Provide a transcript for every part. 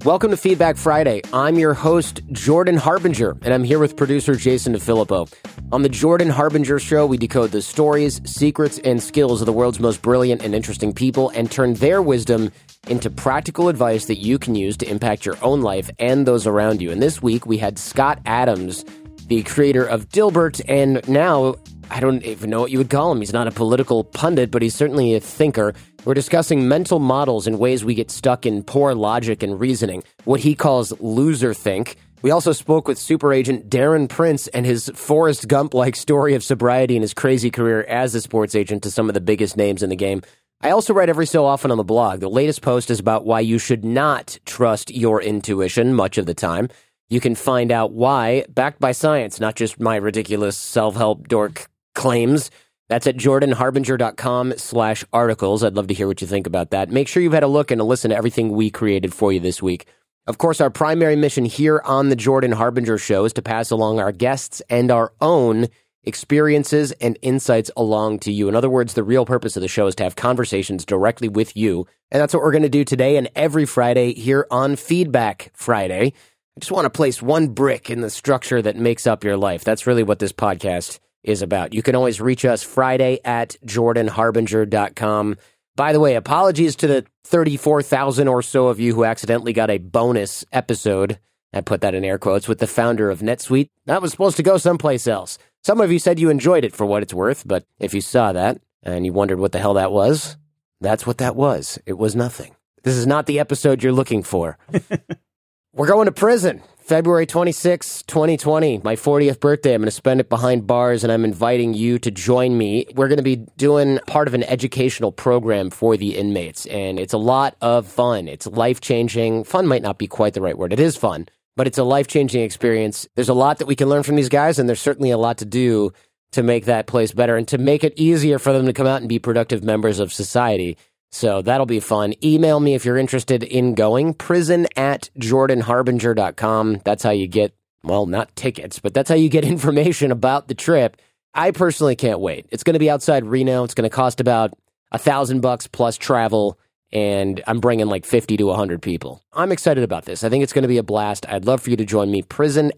Welcome to Feedback Friday. I'm your host, Jordan Harbinger, and I'm here with producer Jason DeFilippo. On the Jordan Harbinger Show, we decode the stories, secrets, and skills of the world's most brilliant and interesting people and turn their wisdom into practical advice that you can use to impact your own life and those around you. And this week, we had Scott Adams, the creator of Dilbert, and now, I don't even know what you would call him. He's not a political pundit, but he's certainly a thinker. We're discussing mental models and ways we get stuck in poor logic and reasoning, what he calls loser think. We also spoke with super agent Darren Prince and his Forrest Gump-like story of sobriety and his crazy career as a sports agent to some of the biggest names in the game. I also write every so often on the blog. The latest post is about why you should not trust your intuition much of the time. You can find out why, backed by science, not just my ridiculous self-help dork claims. That's at jordanharbinger.com/articles. I'd love to hear what you think about that. Make sure you've had a look and a listen to everything we created for you this week. Of course, our primary mission here on the Jordan Harbinger Show is to pass along our guests and our own experiences and insights along to you. In other words, the real purpose of the show is to have conversations directly with you. And that's what we're going to do today and every Friday here on Feedback Friday. I just want to place one brick in the structure that makes up your life. That's really what this podcast is about. You can always reach us Friday at jordanharbinger.com. By the way, apologies to the 34,000 or so of you who accidentally got a bonus episode, I put that in air quotes, with the founder of NetSuite. That was supposed to go someplace else. Some of you said you enjoyed it for what it's worth, but if you saw that and you wondered what the hell that was, that's what that was. It was nothing. This is not the episode you're looking for. We're going to prison. February 26, 2020, my 40th birthday. I'm going to spend it behind bars, and I'm inviting you to join me. We're going to be doing part of an educational program for the inmates, and it's a lot of fun. It's life-changing. Fun might not be quite the right word. It is fun, but it's a life-changing experience. There's a lot that we can learn from these guys, and there's certainly a lot to do to make that place better and to make it easier for them to come out and be productive members of society. So that'll be fun. Email me if you're interested in going. prison@jordanharbinger.com. That's how you get, well, not tickets, but that's how you get information about the trip. I personally can't wait. It's going to be outside Reno. It's going to cost about $1,000 plus travel, and I'm bringing like 50 to 100 people. I'm excited about this. I think it's going to be a blast. I'd love for you to join me.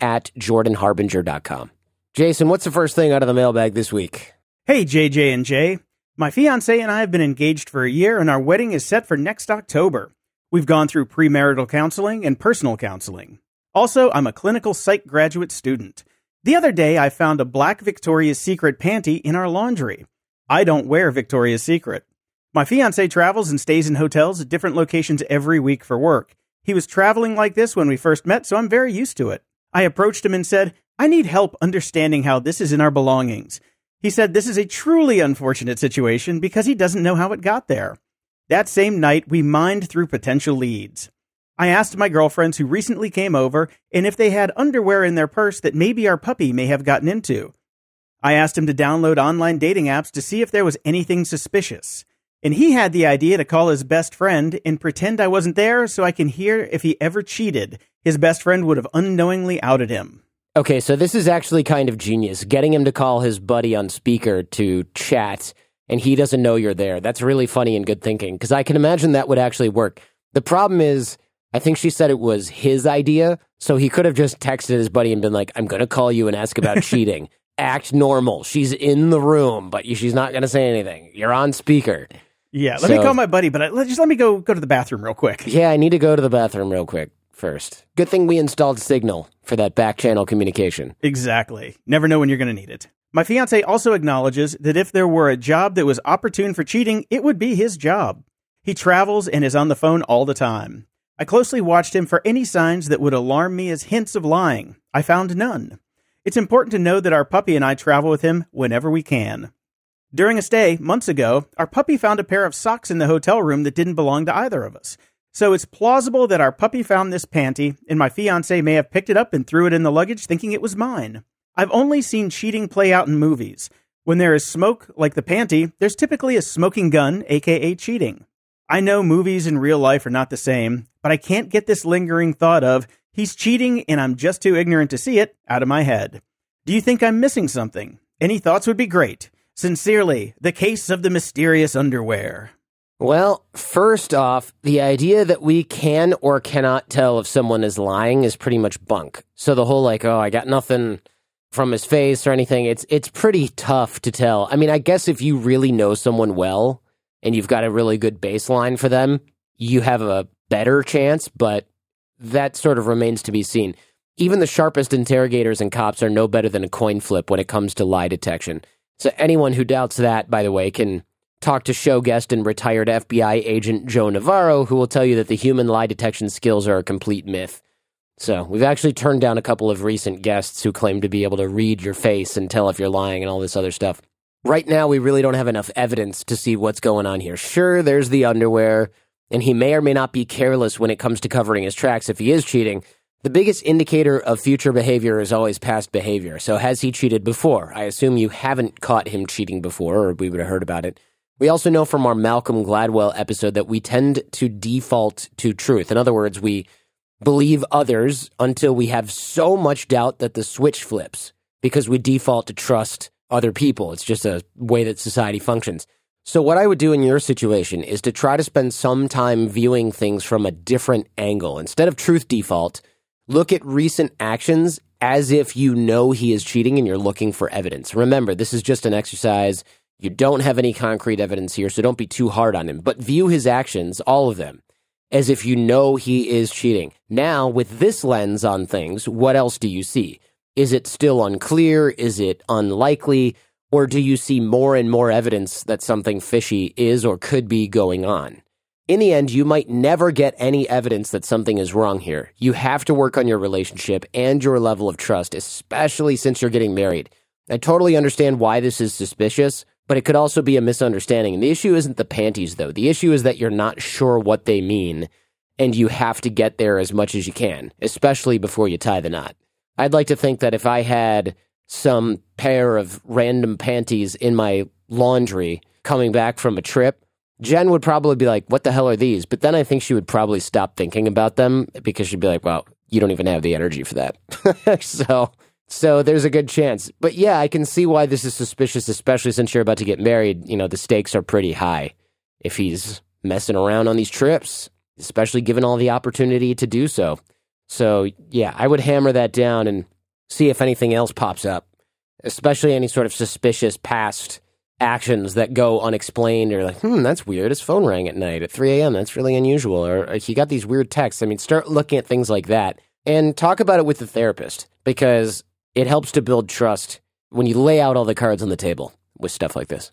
prison@jordanharbinger.com. Jason, what's the first thing out of the mailbag this week? Hey, JJ and Jay. My fiancé and I have been engaged for a year, and our wedding is set for next October. We've gone through premarital counseling and personal counseling. Also, I'm a clinical psych graduate student. The other day, I found a black Victoria's Secret panty in our laundry. I don't wear Victoria's Secret. My fiancé travels and stays in hotels at different locations every week for work. He was traveling like this when we first met, so I'm very used to it. I approached him and said, I need help understanding how this is in our belongings. He said this is a truly unfortunate situation because he doesn't know how it got there. That same night, we mined through potential leads. I asked my girlfriends who recently came over and if they had underwear in their purse that maybe our puppy may have gotten into. I asked him to download online dating apps to see if there was anything suspicious. And he had the idea to call his best friend and pretend I wasn't there so I can hear if he ever cheated. His best friend would have unknowingly outed him. Okay, so this is actually kind of genius. Getting him to call his buddy on speaker to chat, and he doesn't know you're there. That's really funny and good thinking, because I can imagine that would actually work. The problem is, I think she said it was his idea, so he could have just texted his buddy and been like, I'm going to call you and ask about cheating. Act normal. She's in the room, but she's not going to say anything. You're on speaker. Yeah, let me call my buddy, but let me go to the bathroom real quick. Yeah, I need to go to the bathroom real quick first. Good thing we installed Signal for that back channel communication. Exactly. Never know when you're going to need it. My fiancé also acknowledges that if there were a job that was opportune for cheating, it would be his job. He travels and is on the phone all the time. I closely watched him for any signs that would alarm me as hints of lying. I found none. It's important to know that our puppy and I travel with him whenever we can. During a stay, months ago, our puppy found a pair of socks in the hotel room that didn't belong to either of us. So it's plausible that our puppy found this panty, and my fiancé may have picked it up and threw it in the luggage thinking it was mine. I've only seen cheating play out in movies. When there is smoke, like the panty, there's typically a smoking gun, aka cheating. I know movies and real life are not the same, but I can't get this lingering thought of, he's cheating and I'm just too ignorant to see it, out of my head. Do you think I'm missing something? Any thoughts would be great. Sincerely, the case of the mysterious underwear. Well, first off, the idea that we can or cannot tell if someone is lying is pretty much bunk. So the whole I got nothing from his face or anything, it's pretty tough to tell. I mean, I guess if you really know someone well and you've got a really good baseline for them, you have a better chance, but that sort of remains to be seen. Even the sharpest interrogators and cops are no better than a coin flip when it comes to lie detection. So anyone who doubts that, by the way, can talk to show guest and retired FBI agent Joe Navarro, who will tell you that the human lie detection skills are a complete myth. So we've actually turned down a couple of recent guests who claim to be able to read your face and tell if you're lying and all this other stuff. Right now, we really don't have enough evidence to see what's going on here. Sure, there's the underwear, and he may or may not be careless when it comes to covering his tracks if he is cheating. The biggest indicator of future behavior is always past behavior. So has he cheated before? I assume you haven't caught him cheating before, or we would have heard about it. We also know from our Malcolm Gladwell episode that we tend to default to truth. In other words, we believe others until we have so much doubt that the switch flips because we default to trust other people. It's just a way that society functions. So what I would do in your situation is to try to spend some time viewing things from a different angle. Instead of truth default, look at recent actions as if you know he is cheating and you're looking for evidence. Remember, this is just an exercise. You don't have any concrete evidence here, so don't be too hard on him. But view his actions, all of them, as if you know he is cheating. Now, with this lens on things, what else do you see? Is it still unclear? Is it unlikely? Or do you see more and more evidence that something fishy is or could be going on? In the end, you might never get any evidence that something is wrong here. You have to work on your relationship and your level of trust, especially since you're getting married. I totally understand why this is suspicious, but it could also be a misunderstanding. And the issue isn't the panties, though. The issue is that you're not sure what they mean, and you have to get there as much as you can, especially before you tie the knot. I'd like to think that if I had some pair of random panties in my laundry coming back from a trip, Jen would probably be like, what the hell are these? But then I think she would probably stop thinking about them because she'd be like, well, you don't even have the energy for that. So there's a good chance. But yeah, I can see why this is suspicious, especially since you're about to get married. You know, the stakes are pretty high if he's messing around on these trips, especially given all the opportunity to do so. So yeah, I would hammer that down and see if anything else pops up, especially any sort of suspicious past actions that go unexplained or like, that's weird. His phone rang at night at 3 a.m. That's really unusual. Or he got these weird texts. I mean, start looking at things like that and talk about it with the therapist because it helps to build trust when you lay out all the cards on the table with stuff like this.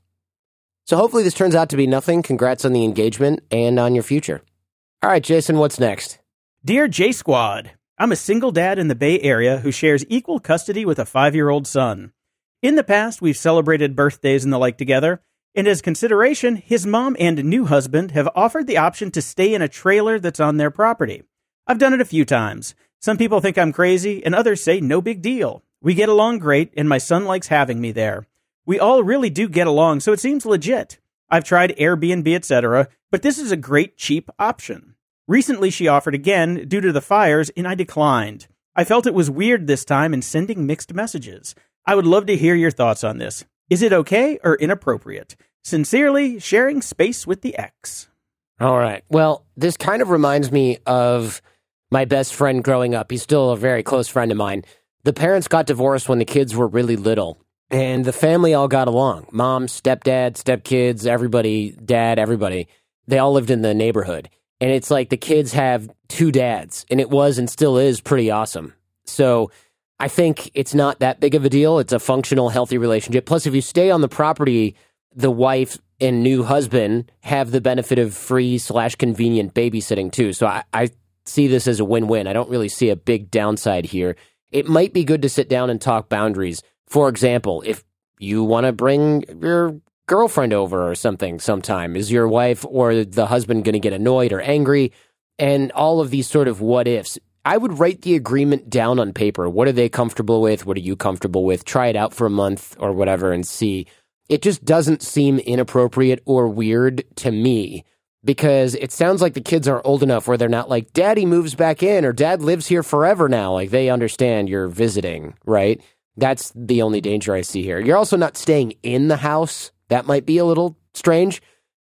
So hopefully this turns out to be nothing. Congrats on the engagement and on your future. All right, Jason, what's next? Dear J Squad, I'm a single dad in the Bay Area who shares equal custody with a 5-year-old son. In the past, we've celebrated birthdays and the like together, and as consideration, his mom and new husband have offered the option to stay in a trailer that's on their property. I've done it a few times. Some people think I'm crazy, and others say no big deal. We get along great, and my son likes having me there. We all really do get along, so it seems legit. I've tried Airbnb, etc., but this is a great, cheap option. Recently, she offered again due to the fires, and I declined. I felt it was weird this time and sending mixed messages. I would love to hear your thoughts on this. Is it okay or inappropriate? Sincerely, sharing space with the ex. All right. Well, this kind of reminds me of my best friend growing up. He's still a very close friend of mine. The parents got divorced when the kids were really little, and the family all got along. Mom, stepdad, stepkids, everybody, dad, everybody. They all lived in the neighborhood. And it's like the kids have 2 dads, and it was and still is pretty awesome. So I think it's not that big of a deal. It's a functional, healthy relationship. Plus, if you stay on the property, the wife and new husband have the benefit of free/convenient babysitting too. So I see this as a win-win. I don't really see a big downside here. It might be good to sit down and talk boundaries. For example, if you want to bring your girlfriend over or something sometime, is your wife or the husband going to get annoyed or angry? And all of these sort of what ifs. I would write the agreement down on paper. What are they comfortable with? What are you comfortable with? Try it out for a month or whatever and see. It just doesn't seem inappropriate or weird to me because it sounds like the kids are old enough where they're not like, Daddy moves back in or Dad lives here forever now. Like they understand you're visiting, right? That's the only danger I see here. You're also not staying in the house. That might be a little strange.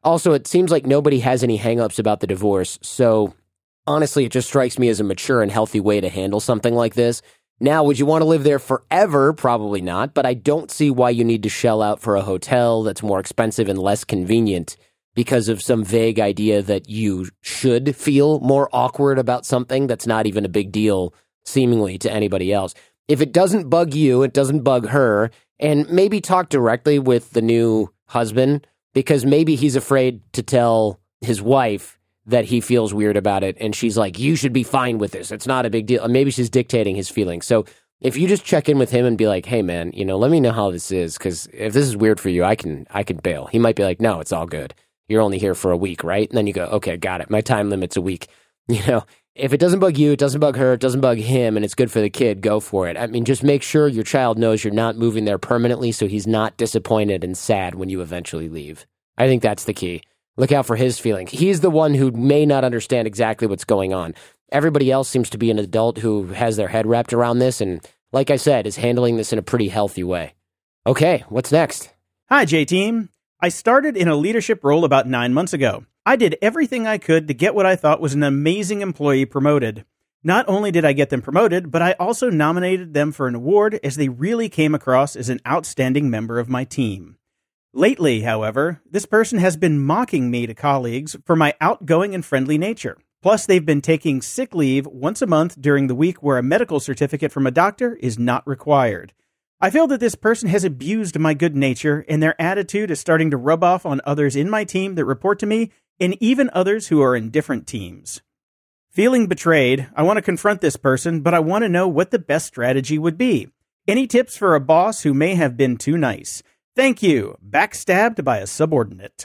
Also, it seems like nobody has any hangups about the divorce, so honestly, it just strikes me as a mature and healthy way to handle something like this. Now, would you want to live there forever? Probably not, but I don't see why you need to shell out for a hotel that's more expensive and less convenient because of some vague idea that you should feel more awkward about something that's not even a big deal, seemingly, to anybody else. If it doesn't bug you, it doesn't bug her, and maybe talk directly with the new husband, because maybe he's afraid to tell his wife that he feels weird about it, and she's like, you should be fine with this. It's not a big deal. Maybe she's dictating his feelings. So if you just check in with him and be like, hey, man, let me know how this is, because if this is weird for you, I can bail. He might be like, no, it's all good. You're only here for a week, right? And then you go, okay, got it. My time limit's a week. If it doesn't bug you, it doesn't bug her, it doesn't bug him, and it's good for the kid, go for it. I mean, just make sure your child knows you're not moving there permanently so he's not disappointed and sad when you eventually leave. I think that's the key. Look out for his feelings. He's the one who may not understand exactly what's going on. Everybody else seems to be an adult who has their head wrapped around this and, like I said, is handling this in a pretty healthy way. Okay, what's next? Hi, J-Team. I started in a leadership role about 9 months ago. I did everything I could to get what I thought was an amazing employee promoted. Not only did I get them promoted, but I also nominated them for an award as they really came across as an outstanding member of my team. Lately, however, this person has been mocking me to colleagues for my outgoing and friendly nature. Plus, they've been taking sick leave once a month during the week where a medical certificate from a doctor is not required. I feel that this person has abused my good nature, and their attitude is starting to rub off on others in my team that report to me, and even others who are in different teams. Feeling betrayed, I want to confront this person, but I want to know what the best strategy would be. Any tips for a boss who may have been too nice? Thank you. Backstabbed by a subordinate.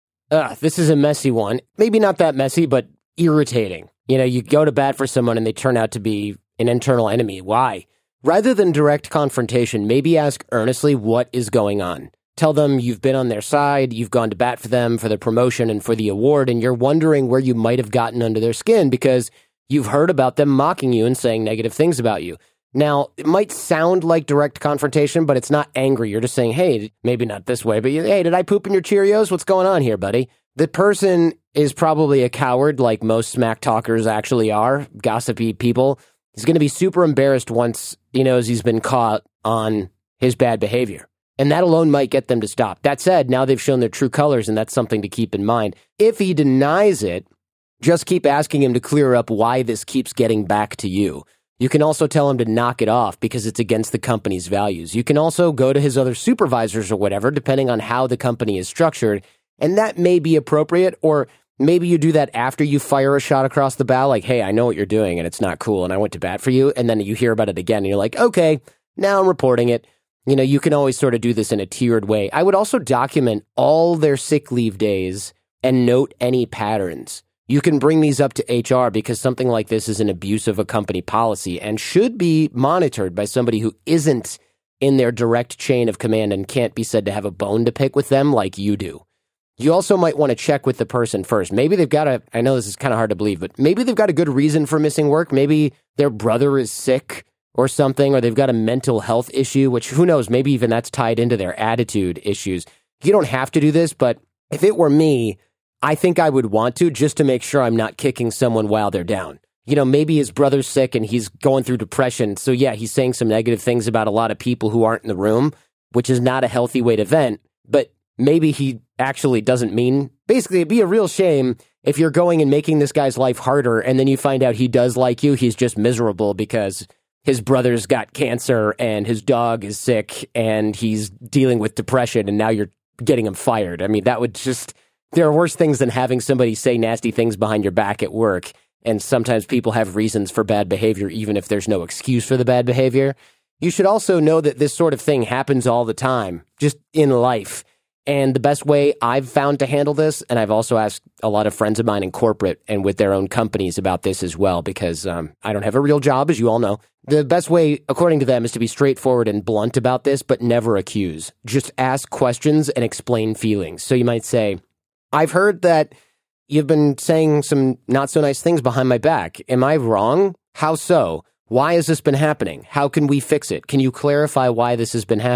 This is a messy one. Maybe not that messy, but irritating. You go to bat for someone and they turn out to be an internal enemy. Why? Rather than direct confrontation, maybe ask earnestly what is going on. Tell them you've been on their side, you've gone to bat for them for the promotion and for the award, and you're wondering where you might have gotten under their skin because you've heard about them mocking you and saying negative things about you. Now, it might sound like direct confrontation, but it's not angry. You're just saying, hey, maybe not this way, but hey, did I poop in your Cheerios? What's going on here, buddy? The person is probably a coward, like most smack talkers actually are, gossipy people. He's going to be super embarrassed once he knows he's been caught on his bad behavior. And that alone might get them to stop. That said, now they've shown their true colors, and that's something to keep in mind. If he denies it, just keep asking him to clear up why this keeps getting back to you. You can also tell him to knock it off because it's against the company's values. You can also go to his other supervisors or whatever, depending on how the company is structured, and that may be appropriate, or maybe you do that after you fire a shot across the bow, like, hey, I know what you're doing, and it's not cool, and I went to bat for you, and then you hear about it again, and you're like, okay, now I'm reporting it. You can always sort of do this in a tiered way. I would also document all their sick leave days and note any patterns. You can bring these up to HR because something like this is an abuse of a company policy and should be monitored by somebody who isn't in their direct chain of command and can't be said to have a bone to pick with them like you do. You also might want to check with the person first. Maybe they've got I know this is kind of hard to believe, but maybe they've got a good reason for missing work. Maybe their brother is sick or something, or they've got a mental health issue, which who knows, maybe even that's tied into their attitude issues. You don't have to do this, but if it were me, I think I would want to, just to make sure I'm not kicking someone while they're down. Maybe his brother's sick and he's going through depression. So yeah, he's saying some negative things about a lot of people who aren't in the room, which is not a healthy way to vent. But maybe he actually doesn't mean. Basically, it'd be a real shame if you're going and making this guy's life harder and then you find out he does like you. He's just miserable because his brother's got cancer and his dog is sick and he's dealing with depression and now you're getting him fired. I mean, that would just... There are worse things than having somebody say nasty things behind your back at work, and sometimes people have reasons for bad behavior even if there's no excuse for the bad behavior. You should also know that this sort of thing happens all the time, just in life. And the best way I've found to handle this, and I've also asked a lot of friends of mine in corporate and with their own companies about this as well, because I don't have a real job, as you all know. The best way, according to them, is to be straightforward and blunt about this, but never accuse. Just ask questions and explain feelings. So you might say, I've heard that you've been saying some not so nice things behind my back. Am I wrong? How so? Why has this been happening? How can we fix it? Can you clarify why this has been happening?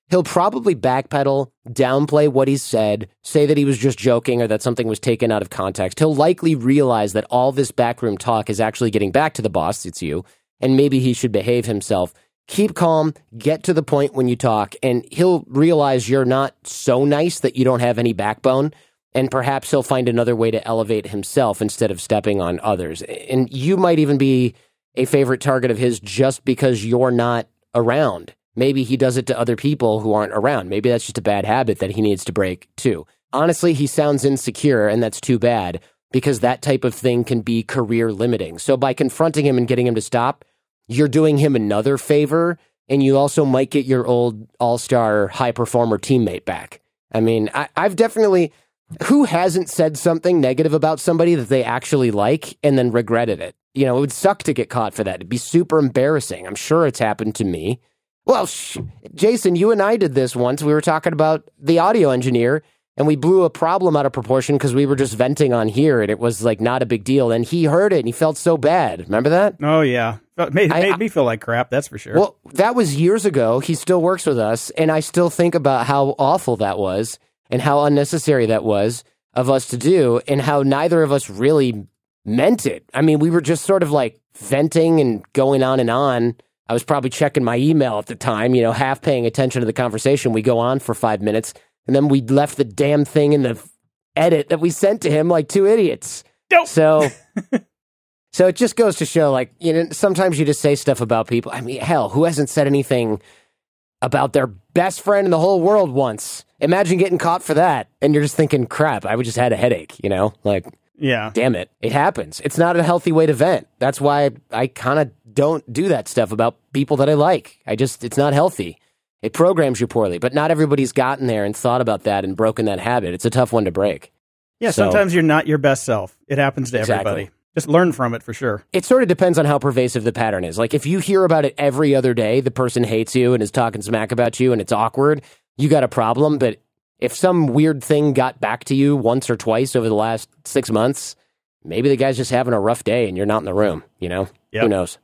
he'll probably backpedal, downplay what he said, say that he was just joking or that something was taken out of context. He'll likely realize that all this backroom talk is actually getting back to the boss, it's you, and maybe he should behave himself. Keep calm, get to the point when you talk, and he'll realize you're not so nice that you don't have any backbone, and perhaps he'll find another way to elevate himself instead of stepping on others. And you might even be a favorite target of his just because you're not around. Maybe he does it to other people who aren't around. Maybe that's just a bad habit that he needs to break too. Honestly, he sounds insecure, and that's too bad because that type of thing can be career limiting. So by confronting him and getting him to stop, you're doing him another favor, and you also might get your old all-star high-performer teammate back. I mean, I've definitely... Who hasn't said something negative about somebody that they actually like and then regretted it? You know, it would suck to get caught for that. It'd be super embarrassing. I'm sure it's happened to me. Well, Jason, you and I did this once. We were talking about the audio engineer, and we blew a problem out of proportion because we were just venting on here, and it was like not a big deal. And he heard it, and he felt so bad. Remember that? Oh, yeah. It made me feel like crap, that's for sure. Well, that was years ago. He still works with us, and I still think about how awful that was and how unnecessary that was of us to do, and how neither of us really meant it. I mean, we were just sort of like venting and going on and on. I was probably checking my email at the time, you know, half paying attention to the conversation. We go on for 5 minutes, and then we left the damn thing in the edit that we sent to him like two idiots. Nope. So it just goes to show, like, you know, sometimes you just say stuff about people. I mean, hell, who hasn't said anything about their best friend in the whole world once? Imagine getting caught for that, and you're just thinking, crap, I just had a headache, you know? Like, yeah, damn it. It happens. It's not a healthy way to vent. That's why I kind of don't do that stuff about people that I like. It's not healthy. It programs you poorly, but not everybody's gotten there and thought about that and broken that habit. It's a tough one to break. Yeah, sometimes you're not your best self. It happens to everybody. Just learn from it for sure. It sort of depends on how pervasive the pattern is. Like, if you hear about it every other day, the person hates you and is talking smack about you and it's awkward, you got a problem. But if some weird thing got back to you once or twice over the last 6 months, maybe the guy's just having a rough day and you're not in the room, you know? Yep. Who knows?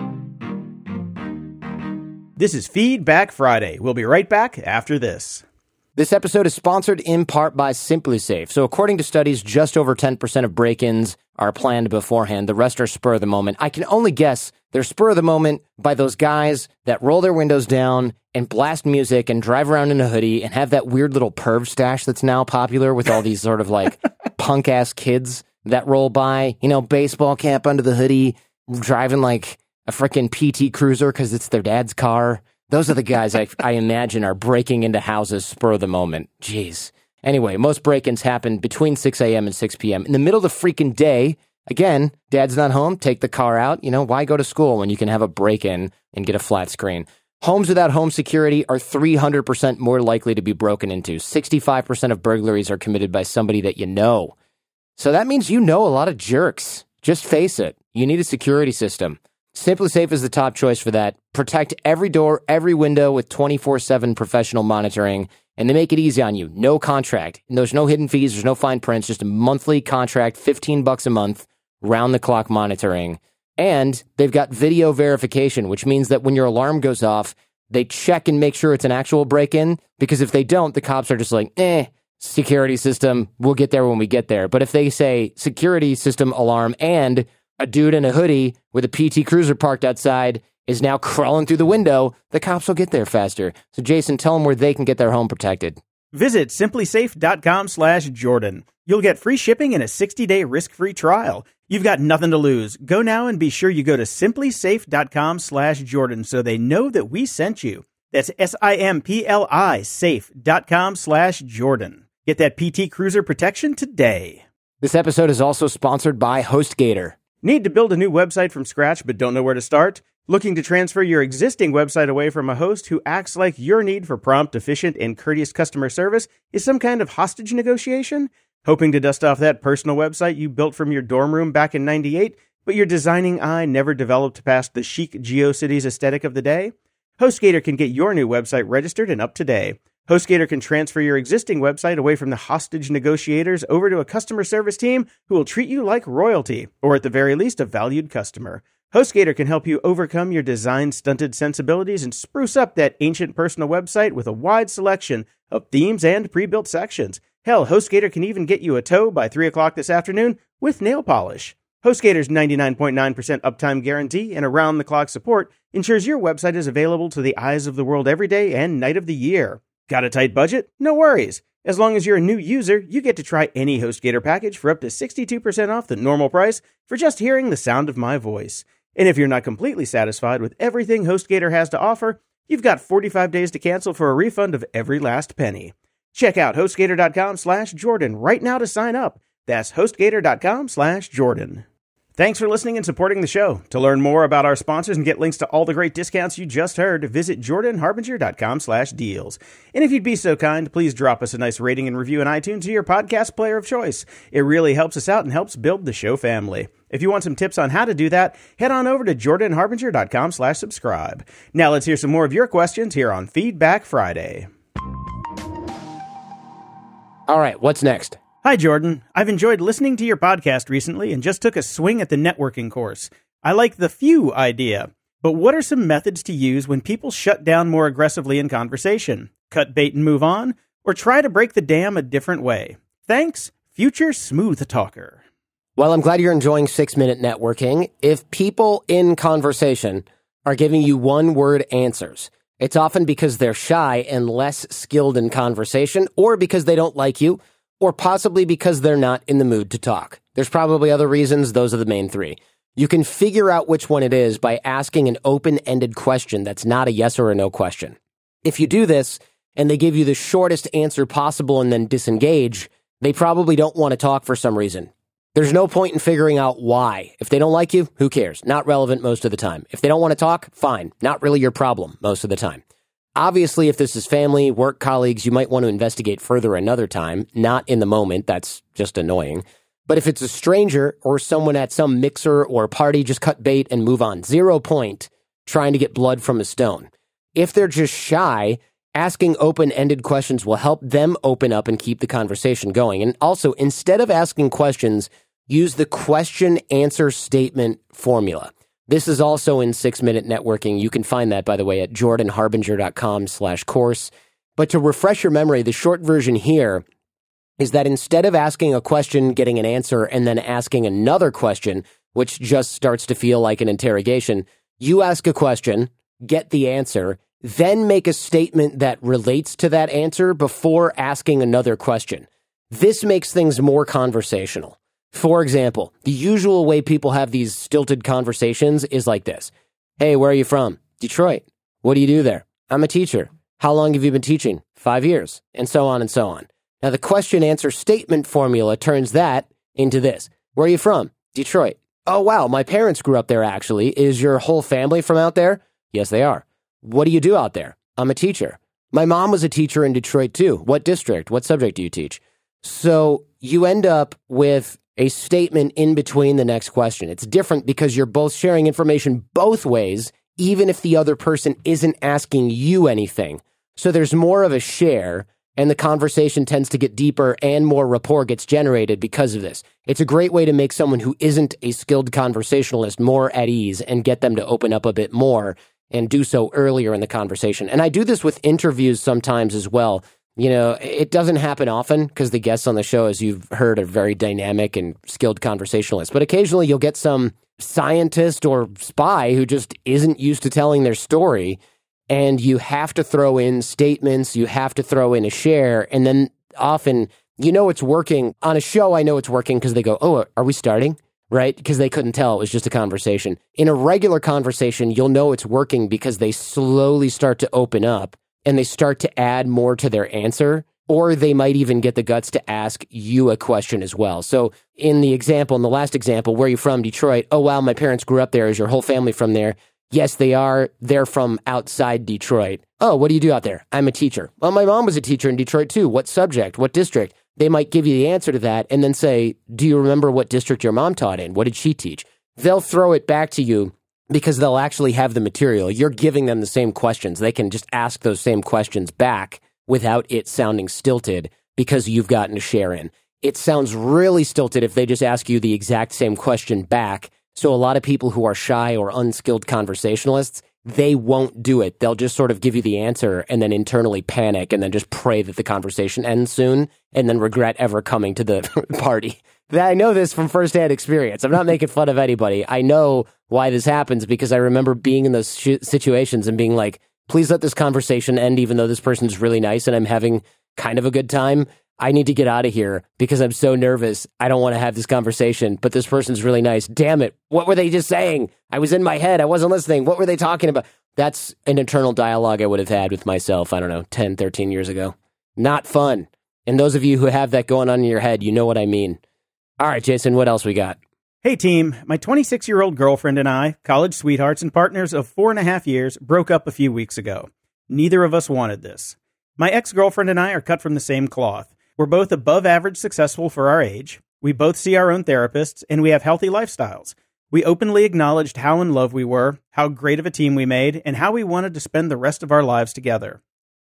This is Feedback Friday. We'll be right back after this. This episode is sponsored in part by SimpliSafe. So according to studies, just over 10% of break-ins are planned beforehand. The rest are spur of the moment. I can only guess they're spur of the moment by those guys that roll their windows down and blast music and drive around in a hoodie and have that weird little perv stash that's now popular with all these sort of like punk-ass kids that roll by, you know, baseball cap under the hoodie, driving like a freaking PT Cruiser because it's their dad's car. Those are the guys I imagine are breaking into houses spur of the moment. Jeez. Anyway, most break-ins happen between 6 a.m. and 6 p.m. in the middle of the freaking day. Again, dad's not home, take the car out. You know, why go to school when you can have a break-in and get a flat screen? Homes without home security are 300% more likely to be broken into. 65% of burglaries are committed by somebody that you know. So that means you know a lot of jerks. Just face it. You need a security system. SimpliSafe is the top choice for that. Protect every door, every window with 24/7 professional monitoring, and they make it easy on you. No contract. And there's no hidden fees. There's no fine prints. Just a monthly contract, $15 a month, round-the-clock monitoring. And they've got video verification, which means that when your alarm goes off, they check and make sure it's an actual break-in, because if they don't, the cops are just like, security system, we'll get there when we get there. But if they say security system alarm and a dude in a hoodie with a PT Cruiser parked outside is now crawling through the window, the cops will get there faster. So Jason, tell them where they can get their home protected. Visit simplysafe.com/Jordan. You'll get free shipping and a 60-day risk-free trial. You've got nothing to lose. Go now and be sure you go to simplysafe.com/Jordan so they know that we sent you. That's SIMPLI safe.com/Jordan. Get that PT Cruiser protection today. This episode is also sponsored by HostGator. Need to build a new website from scratch but don't know where to start? Looking to transfer your existing website away from a host who acts like your need for prompt, efficient, and courteous customer service is some kind of hostage negotiation? Hoping to dust off that personal website you built from your dorm room back in '98, but your designing eye never developed past the chic GeoCities aesthetic of the day? HostGator can get your new website registered and up to date. HostGator can transfer your existing website away from the hostage negotiators over to a customer service team who will treat you like royalty, or at the very least, a valued customer. HostGator can help you overcome your design-stunted sensibilities and spruce up that ancient personal website with a wide selection of themes and pre-built sections. Hell, HostGator can even get you a tow by 3 o'clock this afternoon with nail polish. HostGator's 99.9% uptime guarantee and around-the-clock support ensures your website is available to the eyes of the world every day and night of the year. Got a tight budget? No worries. As long as you're a new user, you get to try any HostGator package for up to 62% off the normal price for just hearing the sound of my voice. And if you're not completely satisfied with everything HostGator has to offer, you've got 45 days to cancel for a refund of every last penny. Check out HostGator.com/Jordan right now to sign up. That's HostGator.com/Jordan. Thanks for listening and supporting the show. To learn more about our sponsors and get links to all the great discounts you just heard, visit JordanHarbinger.com/deals. And if you'd be so kind, please drop us a nice rating and review in iTunes or your podcast player of choice. It really helps us out and helps build the show family. If you want some tips on how to do that, head on over to JordanHarbinger.com/subscribe. Now let's hear some more of your questions here on Feedback Friday. All right, what's next? Hi, Jordan. I've enjoyed listening to your podcast recently and just took a swing at the networking course. I like the few idea, but what are some methods to use when people shut down more aggressively in conversation? Cut bait and move on? Or try to break the dam a different way? Thanks, future smooth talker. Well, I'm glad you're enjoying 6-Minute Networking. If people in conversation are giving you one-word answers, it's often because they're shy and less skilled in conversation, or because they don't like you, or possibly because they're not in the mood to talk. There's probably other reasons. Those are the main three. You can figure out which one it is by asking an open-ended question that's not a yes or a no question. If you do this, and they give you the shortest answer possible and then disengage, they probably don't want to talk for some reason. There's no point in figuring out why. If they don't like you, who cares? Not relevant most of the time. If they don't want to talk, fine. Not really your problem most of the time. Obviously, if this is family, work colleagues, you might want to investigate further another time, not in the moment. That's just annoying. But if it's a stranger or someone at some mixer or party, just cut bait and move on. 0 point trying to get blood from a stone. If they're just shy, asking open-ended questions will help them open up and keep the conversation going. And also, instead of asking questions, use the question-answer statement formula. This is also in 6-Minute Networking. You can find that, by the way, at jordanharbinger.com/course. But to refresh your memory, the short version here is that instead of asking a question, getting an answer, and then asking another question, which just starts to feel like an interrogation, you ask a question, get the answer, then make a statement that relates to that answer before asking another question. This makes things more conversational. For example, the usual way people have these stilted conversations is like this. Hey, where are you from? Detroit. What do you do there? I'm a teacher. How long have you been teaching? 5 years. And so on and so on. Now, the question-answer statement formula turns that into this. Where are you from? Detroit. Oh, wow, my parents grew up there, actually. Is your whole family from out there? Yes, they are. What do you do out there? I'm a teacher. My mom was a teacher in Detroit, too. What district? What subject do you teach? So you end up with a statement in between the next question. It's different because you're both sharing information both ways, even if the other person isn't asking you anything. So there's more of a share, and the conversation tends to get deeper and more rapport gets generated because of this. It's a great way to make someone who isn't a skilled conversationalist more at ease and get them to open up a bit more and do so earlier in the conversation. And I do this with interviews sometimes as well. You know, it doesn't happen often because the guests on the show, as you've heard, are very dynamic and skilled conversationalists. But occasionally you'll get some scientist or spy who just isn't used to telling their story, and you have to throw in statements, you have to throw in a share, and then often, you know it's working. On a show, I know it's working because they go, oh, are we starting? Right? Because they couldn't tell. It was just a conversation. In a regular conversation, you'll know it's working because they slowly start to open up and they start to add more to their answer, or they might even get the guts to ask you a question as well. So in the last example, where are you from? Detroit. Oh, wow, my parents grew up there. Is your whole family from there? Yes, they are. They're from outside Detroit. Oh, what do you do out there? I'm a teacher. Well, my mom was a teacher in Detroit too. What subject? What district? They might give you the answer to that and then say, do you remember what district your mom taught in? What did she teach? They'll throw it back to you because they'll actually have the material. You're giving them the same questions. They can just ask those same questions back without it sounding stilted because you've gotten a share in. It sounds really stilted if they just ask you the exact same question back. So a lot of people who are shy or unskilled conversationalists, they won't do it. They'll just sort of give you the answer and then internally panic and then just pray that the conversation ends soon and then regret ever coming to the party. I know this from firsthand experience. I'm not making fun of anybody. I know why this happens because I remember being in those situations and being like, please let this conversation end even though this person's really nice and I'm having kind of a good time. I need to get out of here because I'm so nervous. I don't want to have this conversation, but this person's really nice. Damn it. What were they just saying? I was in my head. I wasn't listening. What were they talking about? That's an internal dialogue I would have had with myself, I don't know, 10, 13 years ago. Not fun. And those of you who have that going on in your head, you know what I mean. All right, Jason, what else we got? Hey, team. My 26-year-old girlfriend and I, college sweethearts and partners of 4.5 years, broke up a few weeks ago. Neither of us wanted this. My ex-girlfriend and I are cut from the same cloth. We're both above average successful for our age. We both see our own therapists, and we have healthy lifestyles. We openly acknowledged how in love we were, how great of a team we made, and how we wanted to spend the rest of our lives together.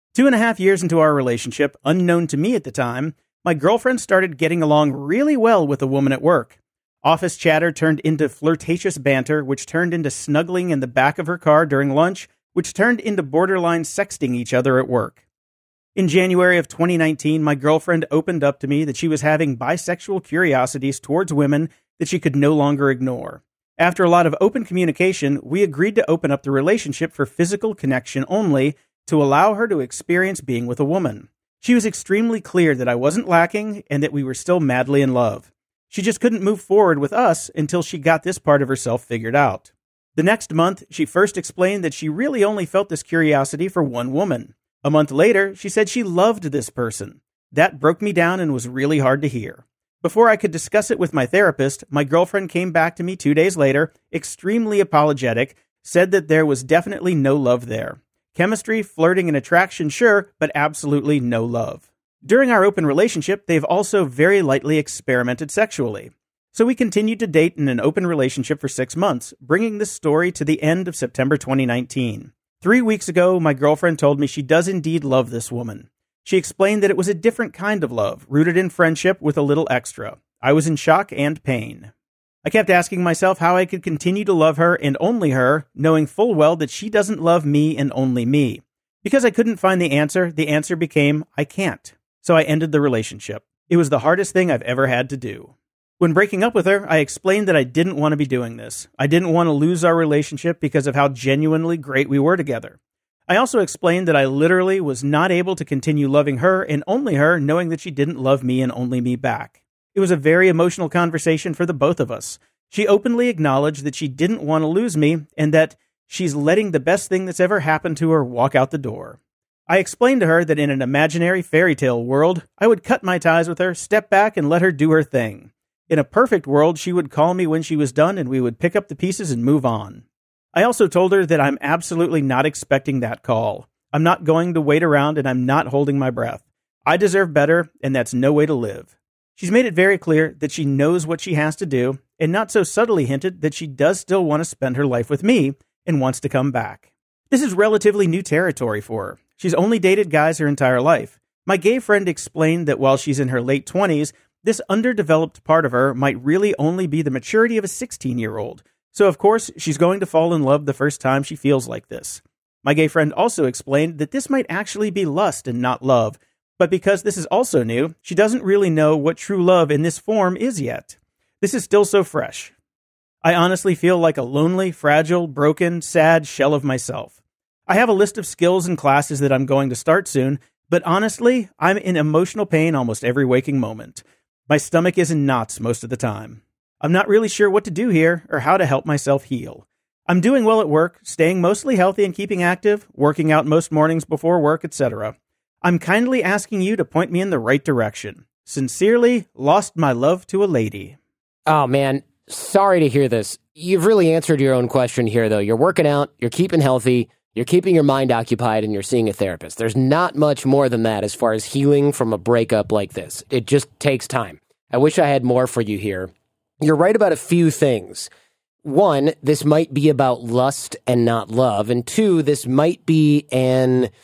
2.5 years into our relationship, unknown to me at the time, my girlfriend started getting along really well with a woman at work. Office chatter turned into flirtatious banter, which turned into snuggling in the back of her car during lunch, which turned into borderline sexting each other at work. In January of 2019, my girlfriend opened up to me that she was having bisexual curiosities towards women that she could no longer ignore. After a lot of open communication, we agreed to open up the relationship for physical connection only to allow her to experience being with a woman. She was extremely clear that I wasn't lacking and that we were still madly in love. She just couldn't move forward with us until she got this part of herself figured out. The next month, she first explained that she really only felt this curiosity for one woman. A month later, she said she loved this person. That broke me down and was really hard to hear. Before I could discuss it with my therapist, my girlfriend came back to me 2 days later, extremely apologetic, said that there was definitely no love there. Chemistry, flirting, and attraction, sure, but absolutely no love. During our open relationship, they've also very lightly experimented sexually. So we continued to date in an open relationship for 6 months, bringing this story to the end of September 2019. 3 weeks ago, my girlfriend told me she does indeed love this woman. She explained that it was a different kind of love, rooted in friendship with a little extra. I was in shock and pain. I kept asking myself how I could continue to love her and only her, knowing full well that she doesn't love me and only me. Because I couldn't find the answer became, I can't. So I ended the relationship. It was the hardest thing I've ever had to do. When breaking up with her, I explained that I didn't want to be doing this. I didn't want to lose our relationship because of how genuinely great we were together. I also explained that I literally was not able to continue loving her and only her, knowing that she didn't love me and only me back. It was a very emotional conversation for the both of us. She openly acknowledged that she didn't want to lose me and that she's letting the best thing that's ever happened to her walk out the door. I explained to her that in an imaginary fairy tale world, I would cut my ties with her, step back, and let her do her thing. In a perfect world, she would call me when she was done and we would pick up the pieces and move on. I also told her that I'm absolutely not expecting that call. I'm not going to wait around and I'm not holding my breath. I deserve better, and that's no way to live. She's made it very clear that she knows what she has to do, and not so subtly hinted that she does still want to spend her life with me and wants to come back. This is relatively new territory for her. She's only dated guys her entire life. My gay friend explained that while she's in her late 20s, this underdeveloped part of her might really only be the maturity of a 16-year-old. So, of course, she's going to fall in love the first time she feels like this. My gay friend also explained that this might actually be lust and not love, but because this is also new, she doesn't really know what true love in this form is yet. This is still so fresh. I honestly feel like a lonely, fragile, broken, sad shell of myself. I have a list of skills and classes that I'm going to start soon, but honestly, I'm in emotional pain almost every waking moment. My stomach is in knots most of the time. I'm not really sure what to do here or how to help myself heal. I'm doing well at work, staying mostly healthy and keeping active, working out most mornings before work, etc. I'm kindly asking you to point me in the right direction. Sincerely, lost my love to a lady. Oh, man. Sorry to hear this. You've really answered your own question here, though. You're working out, you're keeping healthy, you're keeping your mind occupied, and you're seeing a therapist. There's not much more than that as far as healing from a breakup like this. It just takes time. I wish I had more for you here. You're right about a few things. One, this might be about lust and not love. And two, this might be an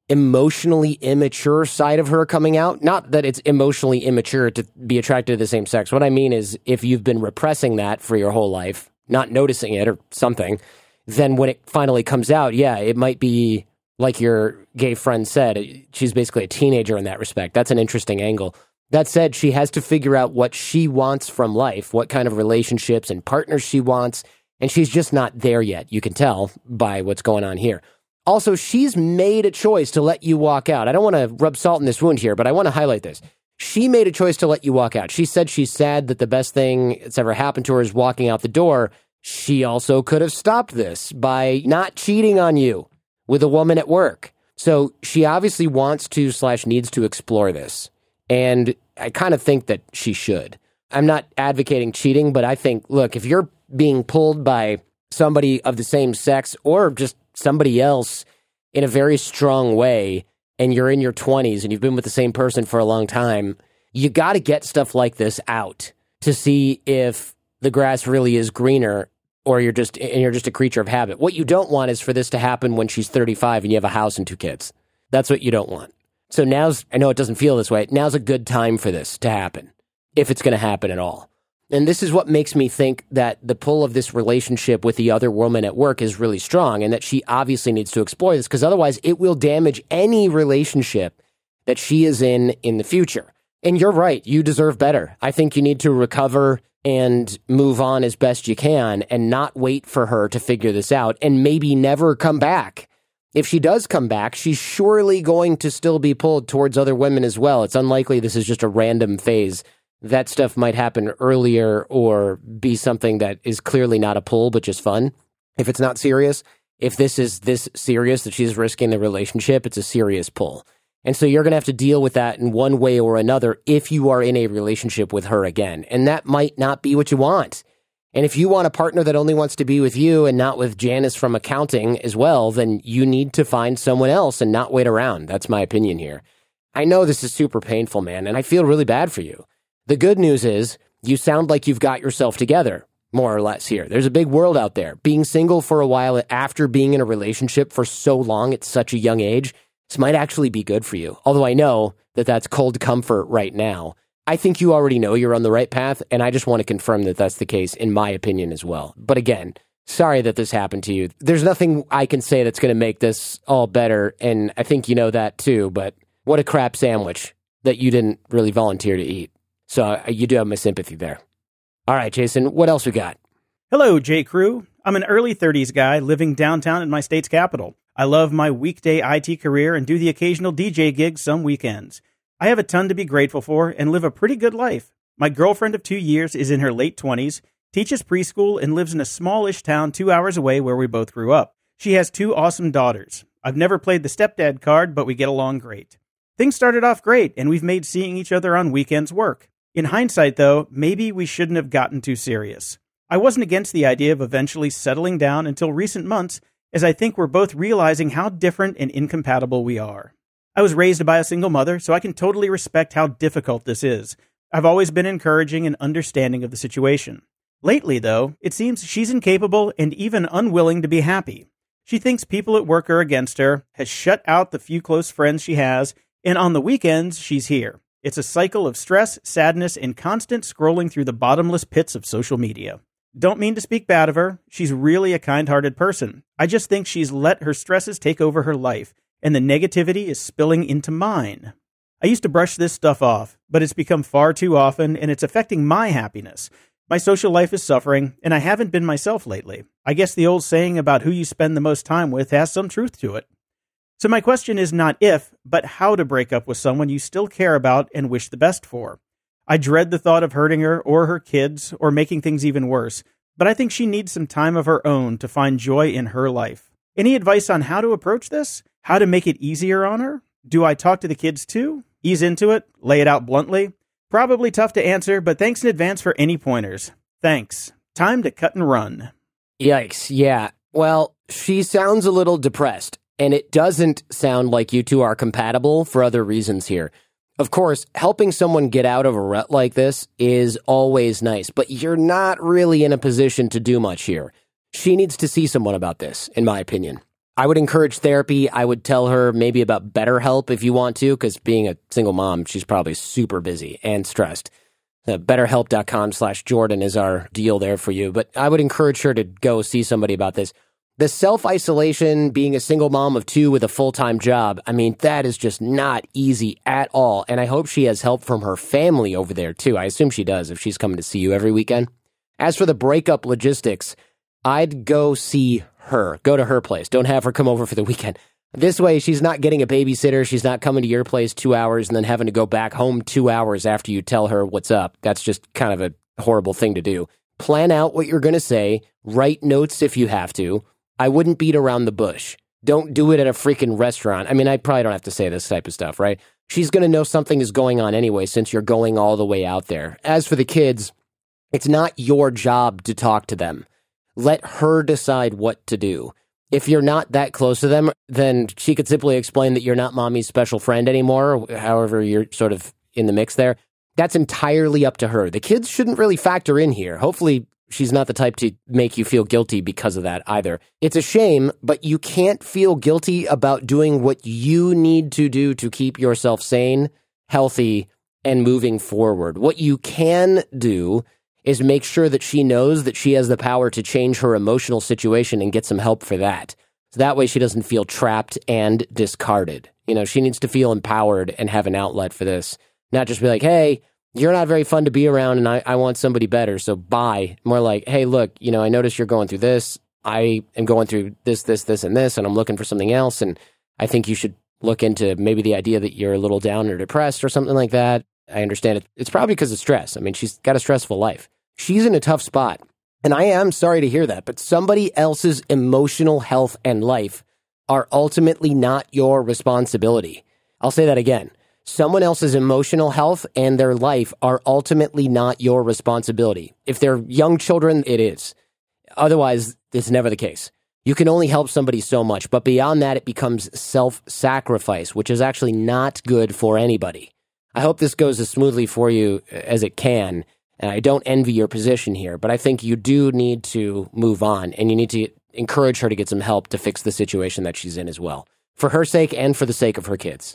emotionally immature side of her coming out. Not that it's emotionally immature to be attracted to the same sex. What I mean is if you've been repressing that for your whole life, not noticing it or something, then when it finally comes out, yeah, it might be like your gay friend said, she's basically a teenager in that respect. That's an interesting angle. That said, she has to figure out what she wants from life, what kind of relationships and partners she wants, and she's just not there yet. You can tell by what's going on here. Also, she's made a choice to let you walk out. I don't want to rub salt in this wound here, but I want to highlight this. She made a choice to let you walk out. She said she's sad that the best thing that's ever happened to her is walking out the door. She also could have stopped this by not cheating on you with a woman at work. So she obviously wants to / needs to explore this. And I kind of think that she should. I'm not advocating cheating, but I think, look, if you're being pulled by somebody of the same sex or just somebody else in a very strong way, and you're in your 20s and you've been with the same person for a long time, you got to get stuff like this out to see if the grass really is greener or you're just a creature of habit. What you don't want is for this to happen when she's 35 and you have a house and 2 kids. That's what you don't want. So I know it doesn't feel this way, now's a good time for this to happen, if it's going to happen at all. And this is what makes me think that the pull of this relationship with the other woman at work is really strong and that she obviously needs to explore this because otherwise it will damage any relationship that she is in the future. And you're right. You deserve better. I think you need to recover and move on as best you can and not wait for her to figure this out and maybe never come back. If she does come back, she's surely going to still be pulled towards other women as well. It's unlikely this is just a random phase. That stuff might happen earlier or be something that is clearly not a pull, but just fun. If it's not serious, if this is this serious that she's risking the relationship, it's a serious pull. And so you're going to have to deal with that in one way or another if you are in a relationship with her again. And that might not be what you want. And if you want a partner that only wants to be with you and not with Janice from accounting as well, then you need to find someone else and not wait around. That's my opinion here. I know this is super painful, man, and I feel really bad for you. The good news is you sound like you've got yourself together, more or less here. There's a big world out there. Being single for a while after being in a relationship for so long at such a young age, this might actually be good for you. Although I know that that's cold comfort right now. I think you already know you're on the right path, and I just want to confirm that that's the case in my opinion as well. But again, sorry that this happened to you. There's nothing I can say that's going to make this all better, and I think you know that too, but what a crap sandwich that you didn't really volunteer to eat. So you do have my sympathy there. All right, Jason, what else we got? Hello, J. Crew. I'm an early 30s guy living downtown in my state's capital. I love my weekday IT career and do the occasional DJ gig some weekends. I have a ton to be grateful for and live a pretty good life. My girlfriend of 2 years is in her late 20s, teaches preschool, and lives in a smallish town 2 hours away where we both grew up. She has 2 awesome daughters. I've never played the stepdad card, but we get along great. Things started off great, and we've made seeing each other on weekends work. In hindsight, though, maybe we shouldn't have gotten too serious. I wasn't against the idea of eventually settling down until recent months, as I think we're both realizing how different and incompatible we are. I was raised by a single mother, so I can totally respect how difficult this is. I've always been encouraging and understanding of the situation. Lately, though, it seems she's incapable and even unwilling to be happy. She thinks people at work are against her, has shut out the few close friends she has, and on the weekends, she's here. It's a cycle of stress, sadness, and constant scrolling through the bottomless pits of social media. Don't mean to speak bad of her. She's really a kind-hearted person. I just think she's let her stresses take over her life, and the negativity is spilling into mine. I used to brush this stuff off, but it's become far too often, and it's affecting my happiness. My social life is suffering, and I haven't been myself lately. I guess the old saying about who you spend the most time with has some truth to it. So my question is not if, but how to break up with someone you still care about and wish the best for. I dread the thought of hurting her or her kids or making things even worse, but I think she needs some time of her own to find joy in her life. Any advice on how to approach this? How to make it easier on her? Do I talk to the kids too? Ease into it? Lay it out bluntly? Probably tough to answer, but thanks in advance for any pointers. Thanks. Time to cut and run. Yikes, yeah. Well, she sounds a little depressed, and it doesn't sound like you two are compatible for other reasons here. Of course, helping someone get out of a rut like this is always nice, but you're not really in a position to do much here. She needs to see someone about this, in my opinion. I would encourage therapy. I would tell her maybe about BetterHelp if you want to, because being a single mom, she's probably super busy and stressed. BetterHelp.com/Jordan is our deal there for you. But I would encourage her to go see somebody about this. The self-isolation, being a single mom of 2 with a full-time job, I mean, that is just not easy at all. And I hope she has help from her family over there, too. I assume she does if she's coming to see you every weekend. As for the breakup logistics, I'd go see her. Go to her place. Don't have her come over for the weekend. This way, she's not getting a babysitter. She's not coming to your place 2 hours and then having to go back home 2 hours after you tell her what's up. That's just kind of a horrible thing to do. Plan out what you're going to say. Write notes if you have to. I wouldn't beat around the bush. Don't do it at a freaking restaurant. I mean, I probably don't have to say this type of stuff, right? She's going to know something is going on anyway since you're going all the way out there. As for the kids, it's not your job to talk to them. Let her decide what to do. If you're not that close to them, then she could simply explain that you're not mommy's special friend anymore, however you're sort of in the mix there. That's entirely up to her. The kids shouldn't really factor in here. Hopefully, she's not the type to make you feel guilty because of that either. It's a shame, but you can't feel guilty about doing what you need to do to keep yourself sane, healthy, and moving forward. What you can do is make sure that she knows that she has the power to change her emotional situation and get some help for that. So that way she doesn't feel trapped and discarded. You know, she needs to feel empowered and have an outlet for this. Not just be like, hey, you're not very fun to be around and I want somebody better, so bye. More like, hey, look, you know, I noticed you're going through this. I am going through this, and this, and I'm looking for something else. And I think you should look into maybe the idea that you're a little down or depressed or something like that. I understand it. It's probably because of stress. I mean, she's got a stressful life. She's in a tough spot. And I am sorry to hear that, but somebody else's emotional health and life are ultimately not your responsibility. I'll say that again. Someone else's emotional health and their life are ultimately not your responsibility. If they're young children, it is. Otherwise, it's never the case. You can only help somebody so much, but beyond that, it becomes self-sacrifice, which is actually not good for anybody. I hope this goes as smoothly for you as it can. And I don't envy your position here, but I think you do need to move on and you need to encourage her to get some help to fix the situation that she's in as well, for her sake and for the sake of her kids.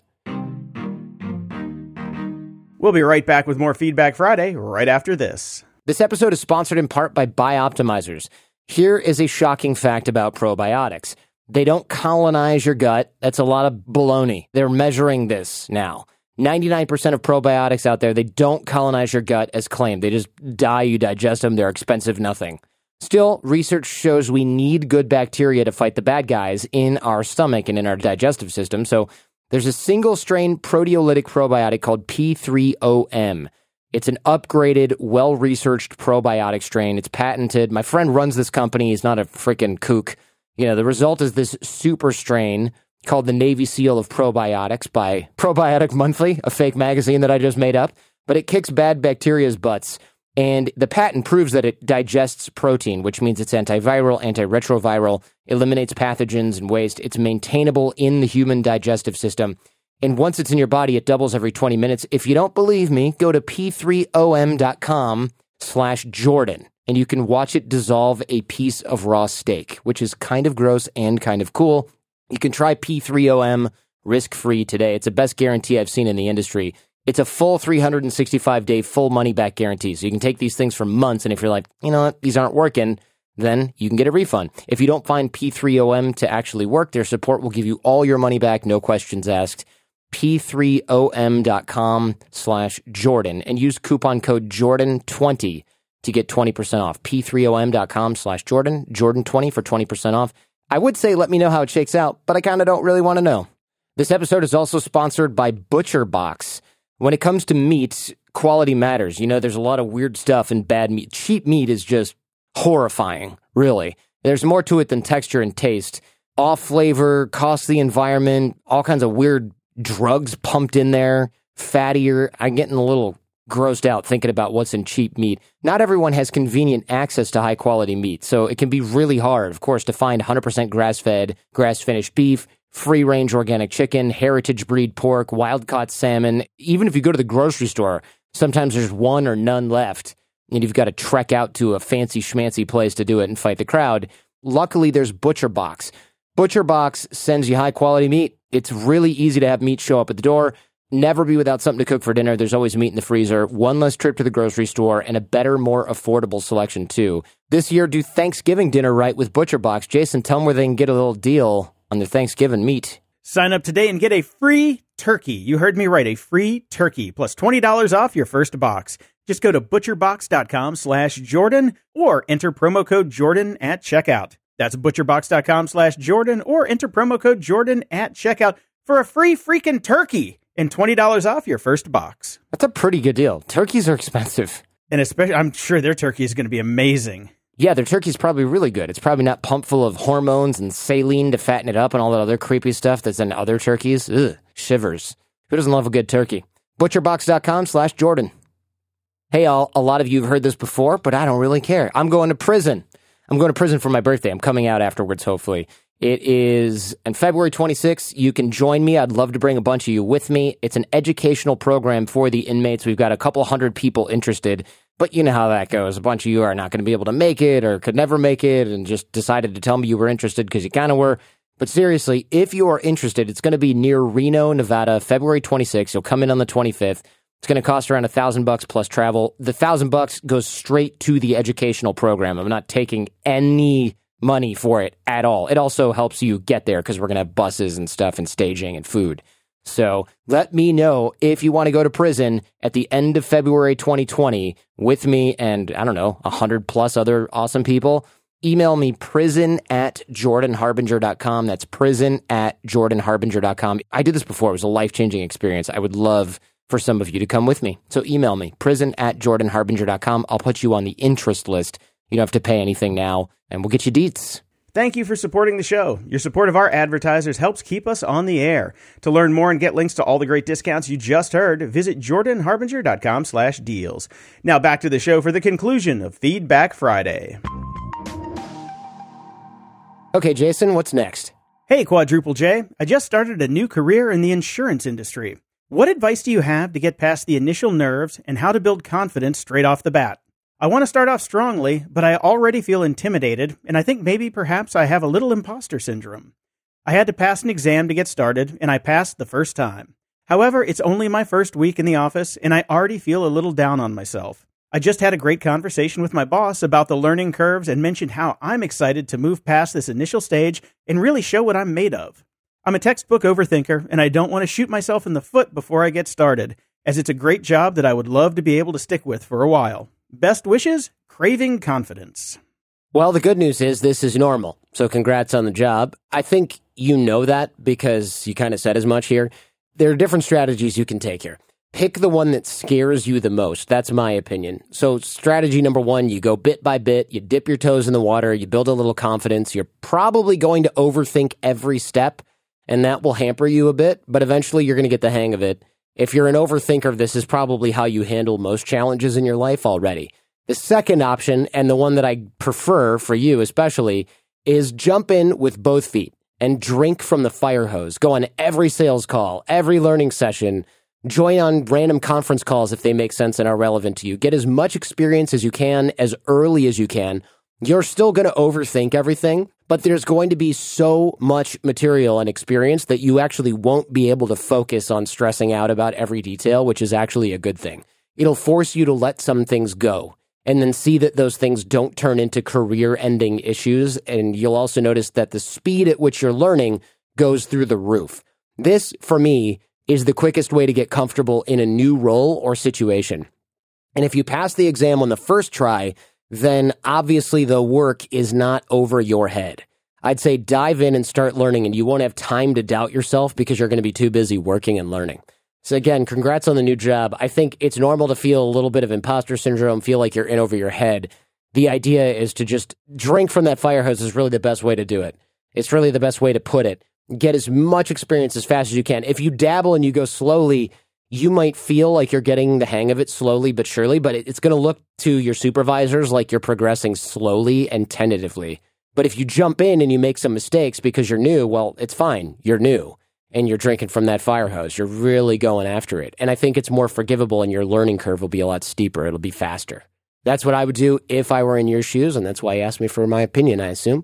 We'll be right back with more Feedback Friday right after this. This episode is sponsored in part by Bioptimizers. Here is a shocking fact about probiotics. They don't colonize your gut. That's a lot of baloney. They're measuring this now. 99% of probiotics out there, they don't colonize your gut as claimed. They just die, you digest them, they're expensive, nothing. Still, research shows we need good bacteria to fight the bad guys in our stomach and in our digestive system. So there's a single-strain proteolytic probiotic called P3OM. It's an upgraded, well-researched probiotic strain. It's patented. My friend runs this company. He's not a freaking kook. You know, the result is this super strain called the Navy SEAL of Probiotics by Probiotic Monthly, a fake magazine that I just made up. But it kicks bad bacteria's butts. And the patent proves that it digests protein, which means it's antiviral, antiretroviral, eliminates pathogens and waste. It's maintainable in the human digestive system. And once it's in your body, it doubles every 20 minutes. If you don't believe me, go to p3om.com/Jordan. And you can watch it dissolve a piece of raw steak, which is kind of gross and kind of cool. You can try P3OM risk-free today. It's the best guarantee I've seen in the industry. It's a full 365-day full money-back guarantee. So you can take these things for months, and if you're like, you know what, these aren't working, then you can get a refund. If you don't find P3OM to actually work, their support will give you all your money back, no questions asked. P3OM.com/Jordan and use coupon code Jordan20 to get 20% off. P3OM.com/Jordan, Jordan20 for 20% off. I would say let me know how it shakes out, but I kind of don't really want to know. This episode is also sponsored by ButcherBox. When it comes to meat, quality matters. You know, there's a lot of weird stuff in bad meat. Cheap meat is just horrifying, really. There's more to it than texture and taste. Off flavor, costs the environment, all kinds of weird drugs pumped in there, fattier. I'm getting a little grossed out thinking about what's in cheap meat. Not everyone has convenient access to high quality meat, so it can be really hard, of course, to find 100% grass-fed, grass-finished beef, free-range organic chicken, heritage breed pork, wild-caught salmon. Even if you go to the grocery store, sometimes there's one or none left, and you've got to trek out to a fancy schmancy place to do it and fight the crowd. Luckily, there's ButcherBox. ButcherBox sends you high-quality meat. It's really easy to have meat show up at the door. Never be without something to cook for dinner. There's always meat in the freezer, one less trip to the grocery store, and a better, more affordable selection, too. This year, do Thanksgiving dinner right with ButcherBox. Jason, tell them where they can get a little deal on their Thanksgiving meat. Sign up today and get a free turkey. You heard me right, a free turkey, plus $20 off your first box. Just go to butcherbox.com/Jordan or enter promo code Jordan at checkout. That's butcherbox.com/Jordan or enter promo code Jordan at checkout for a free freaking turkey and $20 off your first box. That's a pretty good deal. Turkeys are expensive. And especially, I'm sure their turkey is going to be amazing. Yeah, their turkey's probably really good. It's probably not pumped full of hormones and saline to fatten it up and all that other creepy stuff that's in other turkeys. Ugh, shivers. Who doesn't love a good turkey? Butcherbox.com/Jordan. Hey, all, a lot of you have heard this before, but I don't really care. I'm going to prison. I'm going to prison for my birthday. I'm coming out afterwards, hopefully. It is on February 26th. You can join me. I'd love to bring a bunch of you with me. It's an educational program for the inmates. We've got a couple hundred people interested, but you know how that goes. A bunch of you are not going to be able to make it or could never make it and just decided to tell me you were interested because you kind of were. But seriously, if you are interested, it's going to be near Reno, Nevada, February 26th. You'll come in on the 25th. It's going to cost around $1,000 plus travel. The $1,000 goes straight to the educational program. I'm not taking any money for it at all. It also helps you get there because we're going to have buses and stuff and staging and food. So let me know if you want to go to prison at the end of February 2020 with me and, I don't know, 100 plus other awesome people. Email me prison@jordanharbinger.com. That's prison@jordanharbinger.com. I did this before. It was a life-changing experience. I would love for some of you to come with me. So email me, prison@jordanharbinger.com. I'll put you on the interest list. You don't have to pay anything now, and we'll get you deets. Thank you for supporting the show. Your support of our advertisers helps keep us on the air. To learn more and get links to all the great discounts you just heard, visit jordanharbinger.com/deals. Now back to the show for the conclusion of Feedback Friday. Okay, Jason, what's next? Hey, Quadruple J. I just started a new career in the insurance industry. What advice do you have to get past the initial nerves and how to build confidence straight off the bat? I want to start off strongly, but I already feel intimidated, and I think maybe perhaps I have a little imposter syndrome. I had to pass an exam to get started, and I passed the first time. However, it's only my first week in the office, and I already feel a little down on myself. I just had a great conversation with my boss about the learning curves and mentioned how I'm excited to move past this initial stage and really show what I'm made of. I'm a textbook overthinker, and I don't want to shoot myself in the foot before I get started, as it's a great job that I would love to be able to stick with for a while. Best wishes, Craving Confidence. Well, the good news is this is normal, so congrats on the job. I think you know that because you kind of said as much here. There are different strategies you can take here. Pick the one that scares you the most. That's my opinion. So strategy number one, you go bit by bit, you dip your toes in the water, you build a little confidence. You're probably going to overthink every step, and that will hamper you a bit, but eventually you're going to get the hang of it. If you're an overthinker, this is probably how you handle most challenges in your life already. The second option, and the one that I prefer for you especially, is jump in with both feet and drink from the fire hose. Go on every sales call, every learning session, join on random conference calls if they make sense and are relevant to you. Get as much experience as you can, as early as you can. You're still going to overthink everything, but there's going to be so much material and experience that you actually won't be able to focus on stressing out about every detail, which is actually a good thing. It'll force you to let some things go and then see that those things don't turn into career-ending issues. And you'll also notice that the speed at which you're learning goes through the roof. This, for me, is the quickest way to get comfortable in a new role or situation. And if you pass the exam on the first try, then obviously the work is not over your head. I'd say dive in and start learning, and you won't have time to doubt yourself because you're going to be too busy working and learning. So again, congrats on the new job. I think it's normal to feel a little bit of imposter syndrome, feel like you're in over your head. The idea is to just drink from that fire hose is really the best way to do it. It's really the best way to put it. Get as much experience as fast as you can. If you dabble and you go slowly, you might feel like you're getting the hang of it slowly but surely, but it's going to look to your supervisors like you're progressing slowly and tentatively. But if you jump in and you make some mistakes because you're new, well, it's fine. You're new and you're drinking from that fire hose. You're really going after it. And I think it's more forgivable and your learning curve will be a lot steeper. It'll be faster. That's what I would do if I were in your shoes, and that's why you asked me for my opinion, I assume.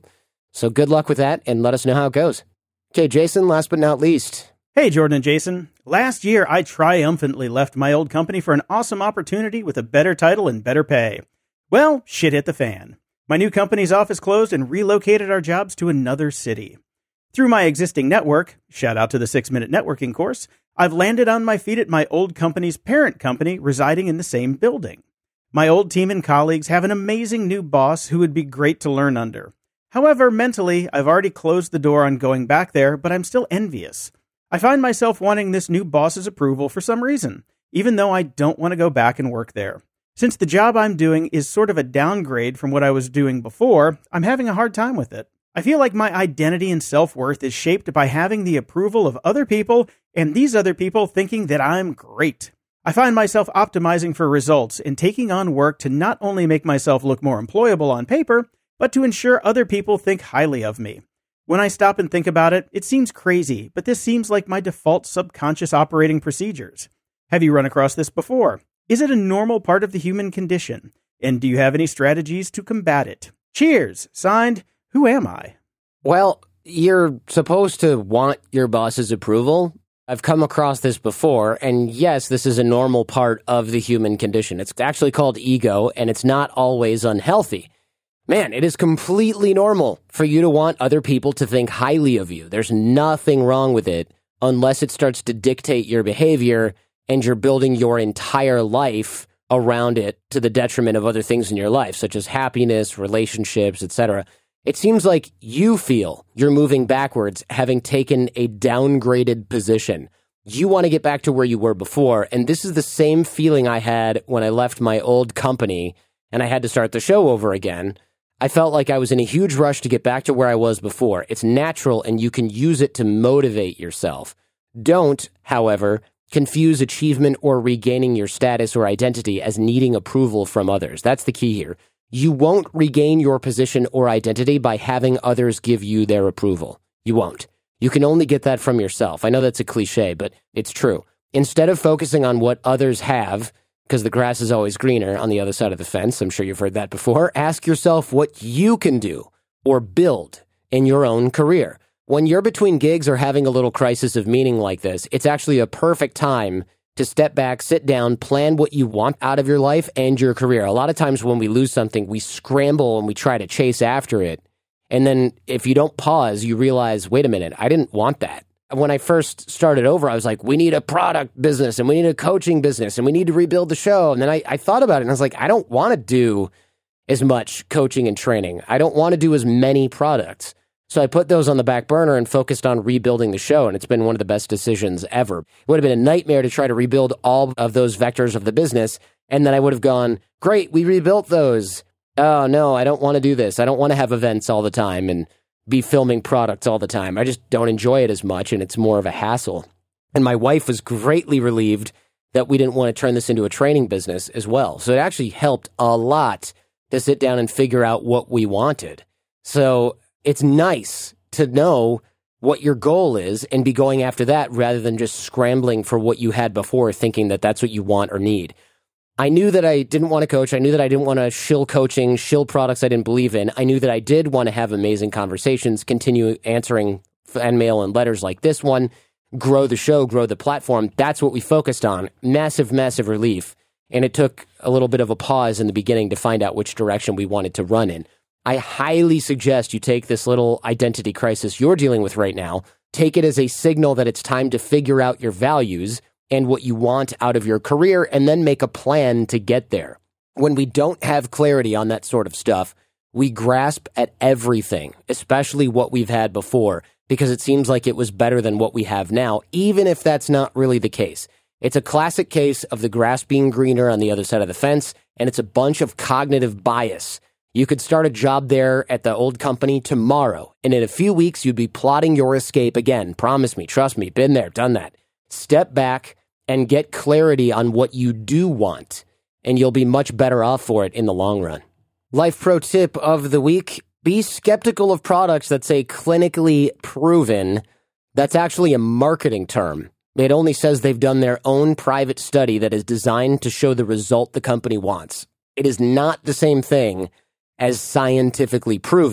So good luck with that, and let us know how it goes. Okay, Jason, last but not least. Hey, Jordan and Jason. Last year, I triumphantly left my old company for an awesome opportunity with a better title and better pay. Well, shit hit the fan. My new company's office closed and relocated our jobs to another city. Through my existing network, shout out to the 6-Minute Networking course, I've landed on my feet at my old company's parent company residing in the same building. My old team and colleagues have an amazing new boss who would be great to learn under. However, mentally, I've already closed the door on going back there, but I'm still envious. I find myself wanting this new boss's approval for some reason, even though I don't want to go back and work there. Since the job I'm doing is sort of a downgrade from what I was doing before, I'm having a hard time with it. I feel like my identity and self-worth is shaped by having the approval of other people and these other people thinking that I'm great. I find myself optimizing for results and taking on work to not only make myself look more employable on paper, but to ensure other people think highly of me. When I stop and think about it, it seems crazy, but this seems like my default subconscious operating procedures. Have you run across this before? Is it a normal part of the human condition? And do you have any strategies to combat it? Cheers! Signed, Who Am I? Well, you're supposed to want your boss's approval. I've come across this before, and yes, this is a normal part of the human condition. It's actually called ego, and it's not always unhealthy. Man, it is completely normal for you to want other people to think highly of you. There's nothing wrong with it unless it starts to dictate your behavior and you're building your entire life around it to the detriment of other things in your life, such as happiness, relationships, etc. It seems like you feel you're moving backwards, having taken a downgraded position. You want to get back to where you were before, and this is the same feeling I had when I left my old company and I had to start the show over again. I felt like I was in a huge rush to get back to where I was before. It's natural, and you can use it to motivate yourself. Don't, however, confuse achievement or regaining your status or identity as needing approval from others. That's the key here. You won't regain your position or identity by having others give you their approval. You won't. You can only get that from yourself. I know that's a cliche, but it's true. Instead of focusing on what others have, because the grass is always greener on the other side of the fence, I'm sure you've heard that before, ask yourself what you can do or build in your own career. When you're between gigs or having a little crisis of meaning like this, it's actually a perfect time to step back, sit down, plan what you want out of your life and your career. A lot of times when we lose something, we scramble and we try to chase after it. And then if you don't pause, you realize, wait a minute, I didn't want that. When I first started over, I was like, we need a product business and we need a coaching business and we need to rebuild the show. And then I thought about it and I was like, I don't want to do as much coaching and training. I don't want to do as many products. So I put those on the back burner and focused on rebuilding the show. And it's been one of the best decisions ever. It would have been a nightmare to try to rebuild all of those vectors of the business. And then I would have gone, great, we rebuilt those. Oh, no, I don't want to do this. I don't want to have events all the time and be filming products all the time. I just don't enjoy it as much, and it's more of a hassle. And my wife was greatly relieved that we didn't want to turn this into a training business as well. So it actually helped a lot to sit down and figure out what we wanted. So it's nice to know what your goal is and be going after that rather than just scrambling for what you had before, thinking that that's what you want or need. I knew that I didn't want to coach. I knew that I didn't want to shill coaching, shill products I didn't believe in. I knew that I did want to have amazing conversations, continue answering fan mail and letters like this one, grow the show, grow the platform. That's what we focused on. Massive, massive relief. And it took a little bit of a pause in the beginning to find out which direction we wanted to run in. I highly suggest you take this little identity crisis you're dealing with right now, take it as a signal that it's time to figure out your values and what you want out of your career, and then make a plan to get there. When we don't have clarity on that sort of stuff, we grasp at everything, especially what we've had before, because it seems like it was better than what we have now, even if that's not really the case. It's a classic case of the grass being greener on the other side of the fence, and it's a bunch of cognitive bias. You could start a job there at the old company tomorrow, and in a few weeks, you'd be plotting your escape again. Promise me, trust me, been there, done that. Step back and get clarity on what you do want, and you'll be much better off for it in the long run. Life pro tip of the week, be skeptical of products that say clinically proven. That's actually a marketing term. It only says they've done their own private study that is designed to show the result the company wants. It is not the same thing as scientifically proven.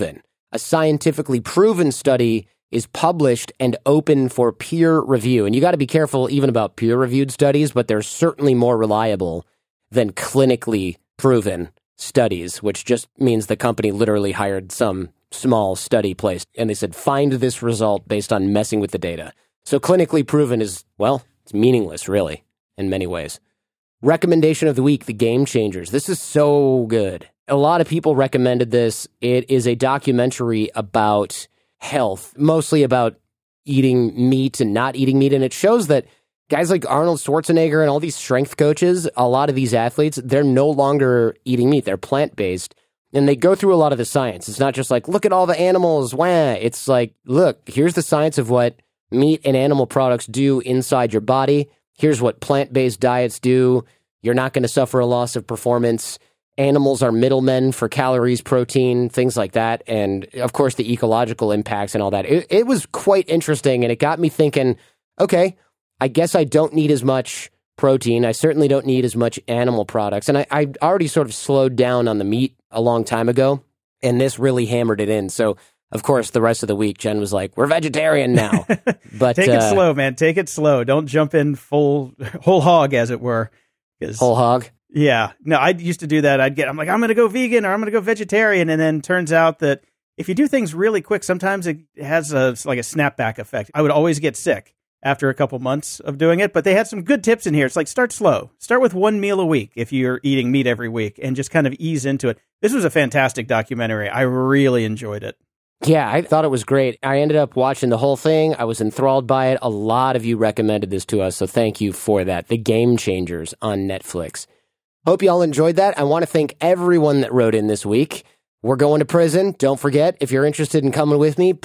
a scientifically proven study is published and open for peer review. And you got to be careful even about peer-reviewed studies, but they're certainly more reliable than clinically proven studies, which just means the company literally hired some small study place and they said, find this result based on messing with the data. So clinically proven is, well, it's meaningless, really, in many ways. Recommendation of the week, The Game Changers. This is so good. A lot of people recommended this. It is a documentary about health, mostly about eating meat and not eating meat. And it shows that guys like Arnold Schwarzenegger and all these strength coaches, a lot of these athletes, they're no longer eating meat. They're plant-based. And they go through a lot of the science. It's not just like, look at all the animals, wah. It's like, look, here's the science of what meat and animal products do inside your body. Here's what plant-based diets do. You're not going to suffer a loss of performance. Animals are middlemen for calories, protein, things like that. And, of course, the ecological impacts and all that. It was quite interesting, and it got me thinking, okay, I guess I don't need as much protein. I certainly don't need as much animal products. And I already sort of slowed down on the meat a long time ago, and this really hammered it in. So, of course, the rest of the week, Jen was like, we're vegetarian now. But take it slow, man. Take it slow. Don't jump in whole hog, as it were. Whole hog? Yeah. No, I used to do that. I'm like, I'm going to go vegan or I'm going to go vegetarian. And then turns out that if you do things really quick, sometimes it has like a snapback effect. I would always get sick after a couple months of doing it, but they had some good tips in here. It's like, start slow. Start with one meal a week if you're eating meat every week and just kind of ease into it. This was a fantastic documentary. I really enjoyed it. Yeah, I thought it was great. I ended up watching the whole thing. I was enthralled by it. A lot of you recommended this to us, so thank you for that. The Game Changers on Netflix. Hope you all enjoyed that. I want to thank everyone that wrote in this week. We're going to prison. Don't forget, if you're interested in coming with me,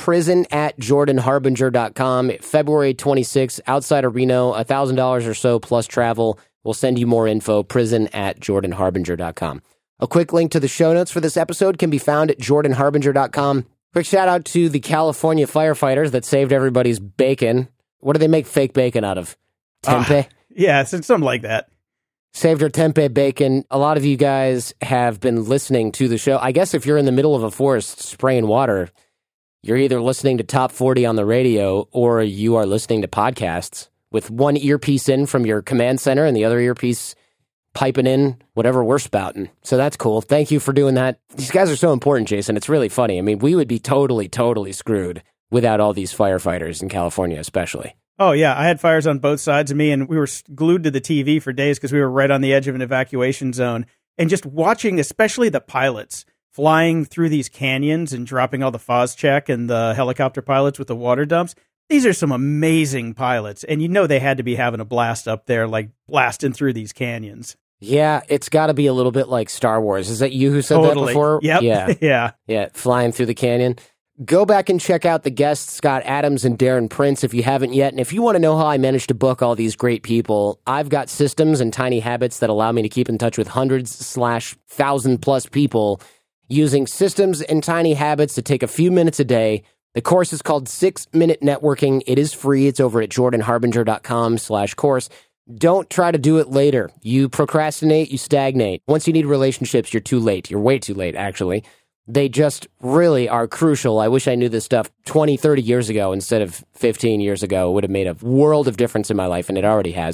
prison@jordanharbinger.com. February 26th, outside of Reno, $1,000 or so plus travel. We'll send you more info, prison@jordanharbinger.com. A quick link to the show notes for this episode can be found at jordanharbinger.com. Quick shout out to the California firefighters that saved everybody's bacon. What do they make fake bacon out of? Tempeh? Yeah, something like that. Saved her tempeh bacon. A lot of you guys have been listening to the show. I guess if you're in the middle of a forest spraying water, you're either listening to Top 40 on the radio or you are listening to podcasts with one earpiece in from your command center and the other earpiece piping in whatever we're spouting. So that's cool. Thank you for doing that. These guys are so important, Jason. It's really funny. I mean, we would be totally screwed without all these firefighters in California, especially. Oh, yeah. I had fires on both sides of me, and we were glued to the TV for days because we were right on the edge of an evacuation zone. And just watching, especially the pilots, flying through these canyons and dropping all the Phos-Chek and the helicopter pilots with the water dumps. These are some amazing pilots. And you know they had to be having a blast up there, like blasting through these canyons. Yeah, it's got to be a little bit like Star Wars. Is that you who said that before? Yep. Yeah. Yeah, flying through the canyon. Go back and check out the guests, Scott Adams and Darren Prince, if you haven't yet. And if you want to know how I managed to book all these great people, I've got systems and tiny habits that allow me to keep in touch with hundreds/1,000+ people using systems and tiny habits to take a few minutes a day. The course is called 6-Minute Networking. It is free. It's over at jordanharbinger.com/course. Don't try to do it later. You procrastinate, you stagnate. Once you need relationships, you're too late. You're way too late, actually. They just really are crucial. I wish I knew this stuff 20, 30 years ago instead of 15 years ago. It would have made a world of difference in my life, and it already has.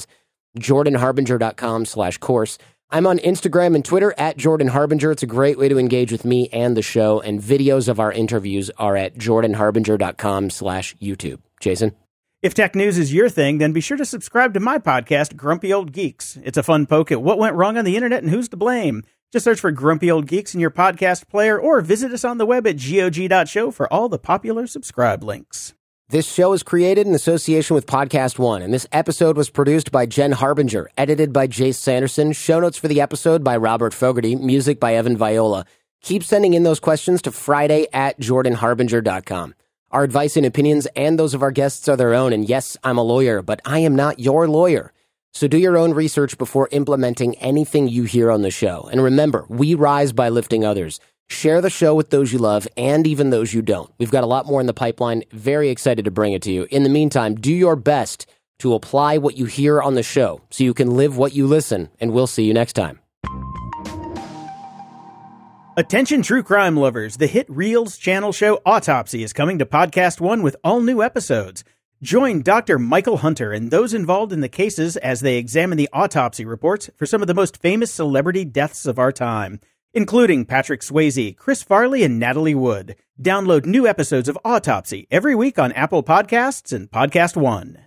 jordanharbinger.com/course. I'm on Instagram and Twitter at Jordan Harbinger. It's a great way to engage with me and the show, and videos of our interviews are at jordanharbinger.com/YouTube. Jason? If tech news is your thing, then be sure to subscribe to my podcast, Grumpy Old Geeks. It's a fun poke at what went wrong on the internet and who's to blame. Just search for Grumpy Old Geeks in your podcast player or visit us on the web at gog.show for all the popular subscribe links. This show is created in association with Podcast One, and this episode was produced by Jen Harbinger, edited by Jace Sanderson, show notes for the episode by Robert Fogarty, music by Evan Viola. Keep sending in those questions to friday@jordanharbinger.com. Our advice and opinions and those of our guests are their own, and yes, I'm a lawyer, but I am not your lawyer. So do your own research before implementing anything you hear on the show. And remember, we rise by lifting others. Share the show with those you love and even those you don't. We've got a lot more in the pipeline. Very excited to bring it to you. In the meantime, do your best to apply what you hear on the show so you can live what you listen, and we'll see you next time. Attention true crime lovers, the hit Reels channel show Autopsy is coming to Podcast One with all new episodes. Join Dr. Michael Hunter and those involved in the cases as they examine the autopsy reports for some of the most famous celebrity deaths of our time, including Patrick Swayze, Chris Farley, and Natalie Wood. Download new episodes of Autopsy every week on Apple Podcasts and Podcast One.